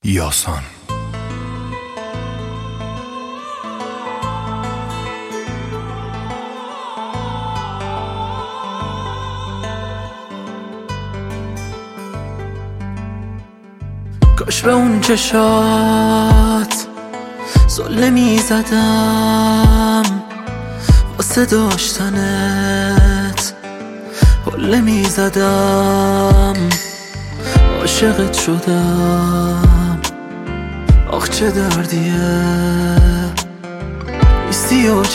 یاسان. کاش به اون چشات زله می زدم، واسه داشتنت حله می زدم. عاشقت شدم، آخ چه دردیه نیستی و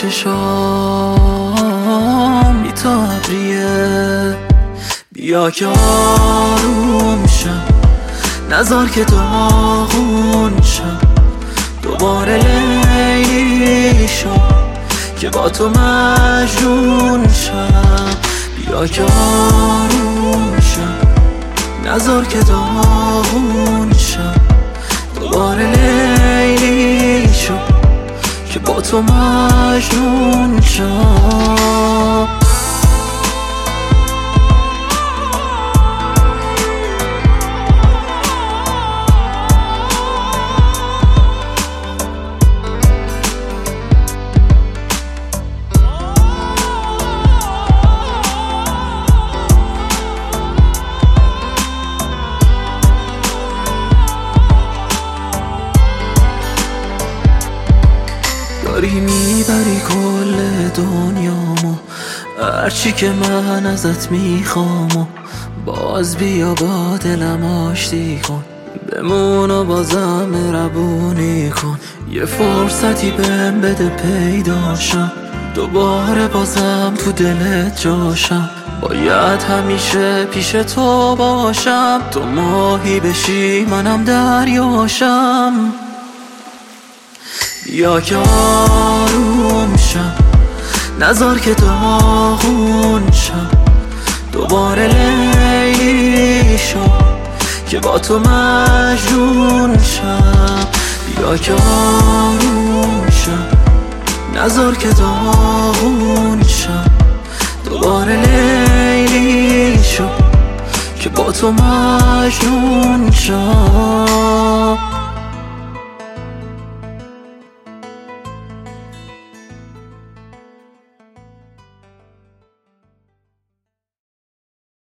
چشام بی تا ابریه. بیا که آروم شم، نذار که داغون شم، دوباره لیلی شم که با تو مجنون شم. بیا که آروم شم، نذار که داغون شم، دوباره لیلی شم که با تو مجنون شم. داری میبری کل دنیامو، هرچی که من ازت میخوامو. باز بیا با دلم آشتی کن، بمون و بازم مهربونی کن. یه فرصتی بهم بده پیداشم، دوباره بازم تو دلت جاشم. باید همیشه پیش تو باشم، تو ماهی بشی منم دریاشم. بیا که آروم شم، نذار که داغون شم، دوباره لیلی شم که با تو مجنون شم. بیا که آروم شم، نذار که داغون شم، دوباره لیلی شم که با تو مجنون شم.